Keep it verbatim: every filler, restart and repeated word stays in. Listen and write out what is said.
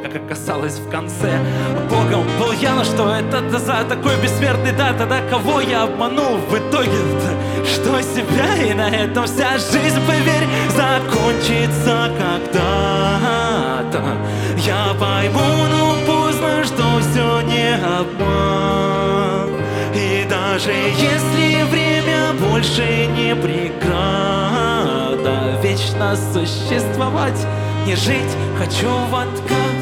как оказалось в конце. Богом был я, но что это за такой бессмертный, да, тогда кого я обманул в итоге-то? Что себя, и на этом вся жизнь, поверь, закончится когда-то. Я пойму, но поздно, что все не обман. И даже если время больше не преграда, вечно существовать, не жить хочу в откат.